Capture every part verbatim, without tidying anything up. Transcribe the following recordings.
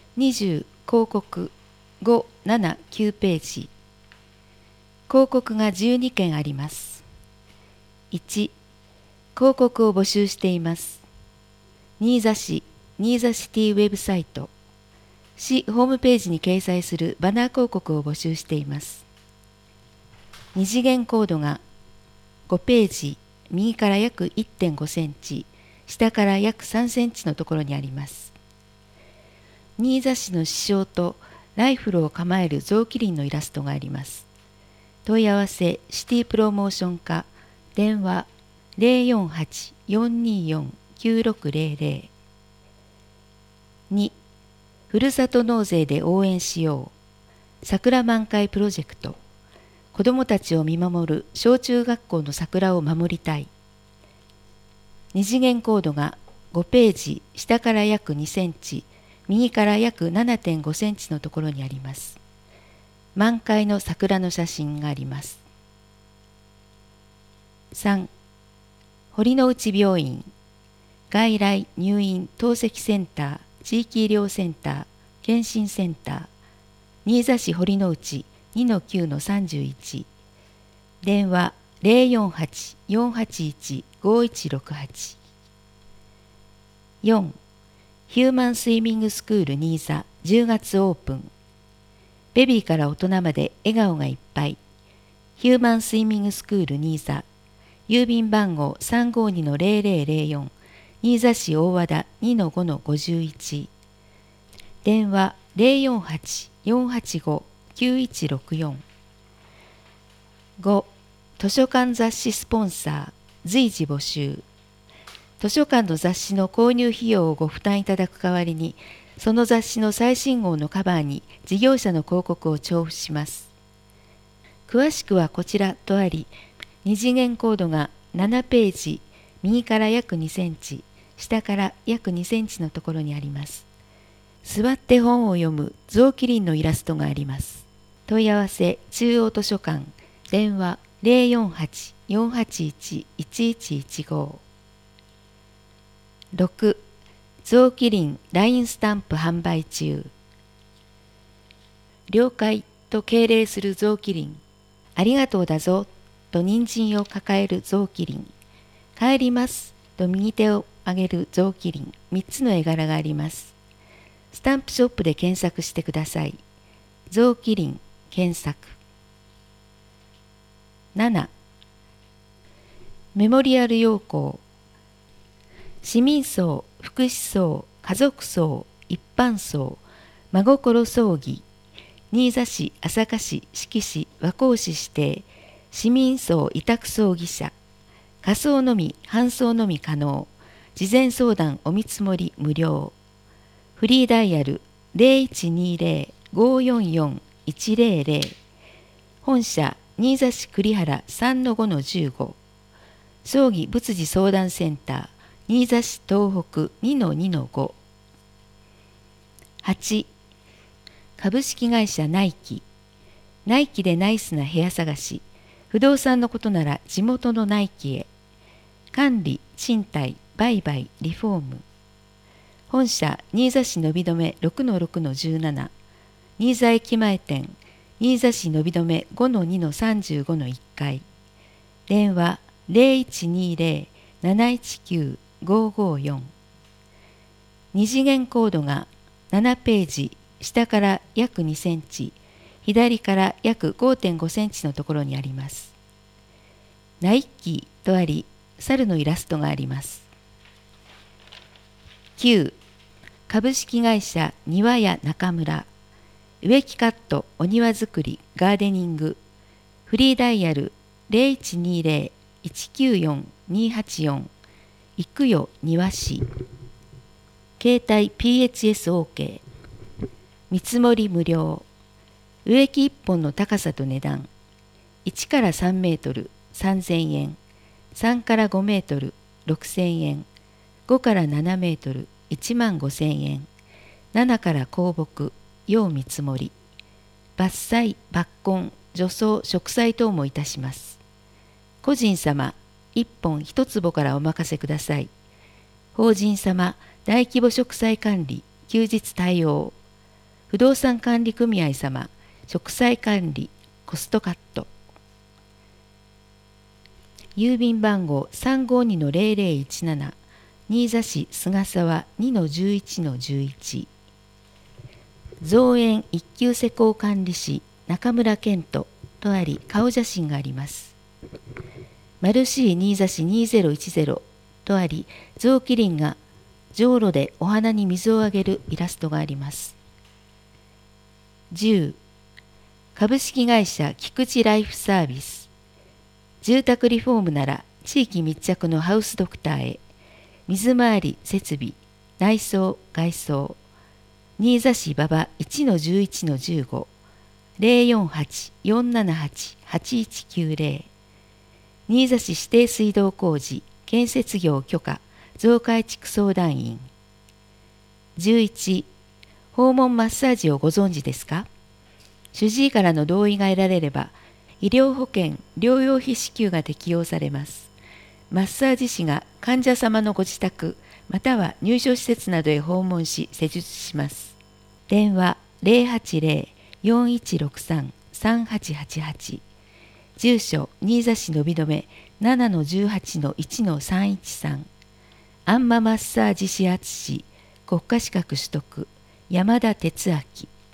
にじゅう広告ご、なな、きゅうページ。広告がじゅうにけんあります。いち、広告を募集しています。新座市、新座シティウェブサイト、市ホームページに掲載するバナー広告を募集しています。二次元コードがごページ、右から約 いってんごセンチ、下から約さんセンチのところにあります。新座市の市章とライフルを構える象麒麟のイラストがあります。問い合わせシティプロモーション課、電話 ゼロよんはち よんにーよん きゅうろくゼロゼロ。に、ふるさと納税で応援しよう。桜満開プロジェクト。子どもたちを見守る小中学校の桜を守りたい。二次元コードがごページ、下から約にセンチ、右から約 ななてんごセンチのところにあります。満開の桜の写真があります。さん、堀之内病院、外来入院透析センター、地域医療センター、検診センター、新座市堀之内 にのきゅうのさんじゅういち、電話 ゼロよんはち よんはちいち ごいちろくはち。よん、ヒューマンスイミングスクール新座じゅうがつオープン。ベビーから大人まで笑顔がいっぱい。ヒューマンスイミングスクール新座、郵便番号 さんごにのゼロゼロゼロよん、新座市大和田 にのごのごじゅういち、電話 ゼロよんはち よんはちご きゅういちろくよん。ご、図書館雑誌スポンサー、随時募集。図書館の雑誌の購入費用をご負担いただく代わりに、その雑誌の最新号のカバーに事業者の広告を調布します。詳しくはこちらとあり、二次元コードがななページ、右から約にセンチ、下から約にセンチのところにあります。座って本を読む象麒麟のイラストがあります。問い合わせ中央図書館、電話 ゼロよんはち よんはちいち いちいちいちご。ろく、象麒麟 ライン スタンプ販売中。了解と敬礼する象麒麟。ありがとうだぞと人参を抱える象麒麟。帰りますと右手を上げる象麒麟。みっつの絵柄があります。スタンプショップで検索してください。象麒麟検索。なな、メモリアル要項。市民層、福祉層、家族層、一般層、真心葬儀、新座市、朝霞市、志木市、和光市指定、市民層委託葬儀社、火葬のみ、搬送のみ可能、事前相談お見積もり無料、フリーダイヤル ゼロいちにゼロ ごよんよん いちゼロゼロ、本社、新座市栗原 さんのごのじゅうご、葬儀仏事相談センター、新座市東北 にのにのご。はち、株式会社ナイキ。ナイキでナイスな部屋探し。不動産のことなら地元のナイキへ。管理、賃貸、売買、リフォーム。本社、新座市伸び止め ろくのろくのじゅうなな。新座駅前店、新座市伸び止め ごのにのさんじゅうごのいっかい。電話 ゼロいちにゼロ なないちきゅう ごごよん。二次元コードがななページ、下から約にセンチ、左から約 ごてんごセンチのところにあります。ナイキとあり、猿のイラストがあります。きゅう、株式会社庭屋中村。植木カット、お庭作り、ガーデニング。フリーダイヤル ゼロいちにゼロ いちきゅうよん にはちよん。行くよ庭師。携帯 ピーエイチエスオーケー。見積もり無料。植木いっぽんの高さと値段。いちからさんメートルさんぜんえん。さんからごメートルろくせんえん。ごからななメートルいちまんごせんえん。ななから香木、要見積もり。伐採、抜根、除草、植栽等もいたします。個人様、いっぽんいち坪からお任せください。法人様、大規模植栽管理、休日対応。 不動産管理組合様、植栽管理、コストカット。郵便番号 さんごにのゼロゼロいちなな、新座市菅沢 にのじゅういちのじゅういち。造園一級施工管理士、中村健人とあり、顔写真があります。マルシー新座市にせんじゅうとあり、雑木林がじょうろでお花に水をあげるイラストがあります。じゅう、株式会社菊池ライフサービス。住宅リフォームなら地域密着のハウスドクターへ。水回り設備、内装外装。新座市馬場 いちのじゅういちのじゅうご、ゼロよんはち よんななはち はちいちきゅうゼロ。新座市指定水道工事建設業許可増改築相談員。じゅういち、訪問マッサージをご存知ですか？主治医からの同意が得られれば、医療保険療養費支給が適用されます。マッサージ師が患者様のご自宅または入所施設などへ訪問し施術します。電話 ゼロはちゼロ よんいちろくさん さんはちはちはち。住所新座市延留 ななのじゅうはちのいちのさんいちさん。あんまマッサージ指圧師国家資格取得山田哲明。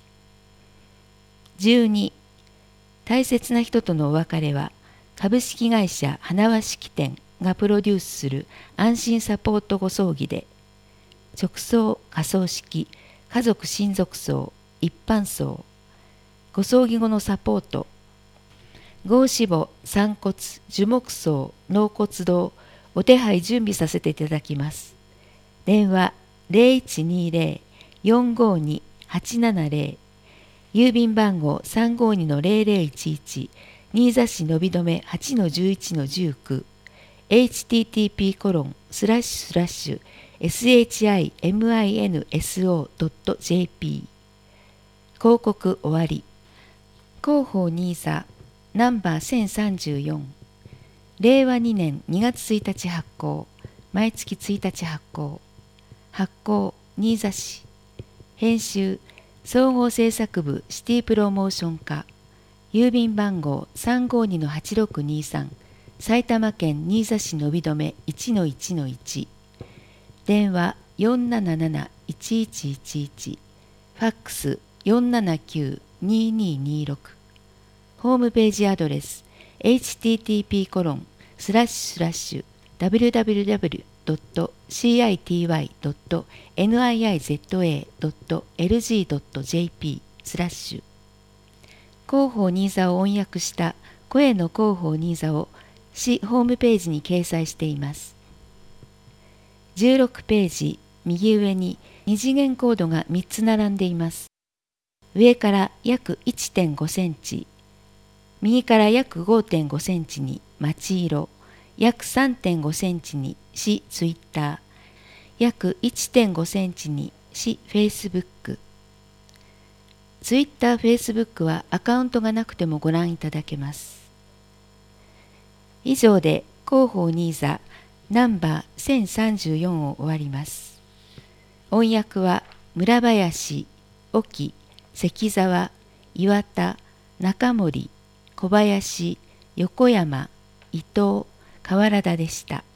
じゅうに、大切な人とのお別れは株式会社花輪式典がプロデュースする安心サポートご葬儀で、直葬、火葬式、家族親族葬、一般葬、ご葬儀後のサポート、合死母、散骨、樹木葬、納骨堂、お手配準備させていただきます。電話ゼロいちにゼロ よんごに はちななゼロ、郵便番号 さんごにのゼロゼロいちいち、新座市延留 はちのじゅういちのじゅうきゅう、エイチティーティーピーコロンスラッシュスラッシュエスエイチアイエムアイエヌエスオードットジェーピー。 広告終わり。広報ニーザナンバーせんさんじゅうよん、れいわにねんにがつついたち発行、毎月ついたち発行。発行新座市。編集総合制作部シティプロモーション課。郵便番号 さんごにのはちろくにさん、埼玉県新座市延留 いちのいちのいち。電話 よんなななな いちいちいちいち、ファックス よんななきゅう にににろく。ホームページアドレス エイチティーティーピーコロンスラッシュスラッシュダブリューダブリューダブリュードットシーアイティーワイドットニーアイアイゼットエードットエルジードットジェーピー スラッシュ。広報ニーザを翻訳した声の広報ニーザを市ホームページに掲載しています。じゅうろくページ右上にに次元コードがみっつ並んでいます。上から約 いってんごセンチ、右から約 ごてんごセンチに町色、約 さんてんごセンチに市ツイッター、約 いってんごセンチに市フェイスブック。ツイッター、フェイスブックはアカウントがなくてもご覧いただけます。以上で広報ニーザナンバーせんさんじゅうよんを終わります。音訳は村林、沖、関沢、岩田、中森、小林、横山、伊藤、河原田でした。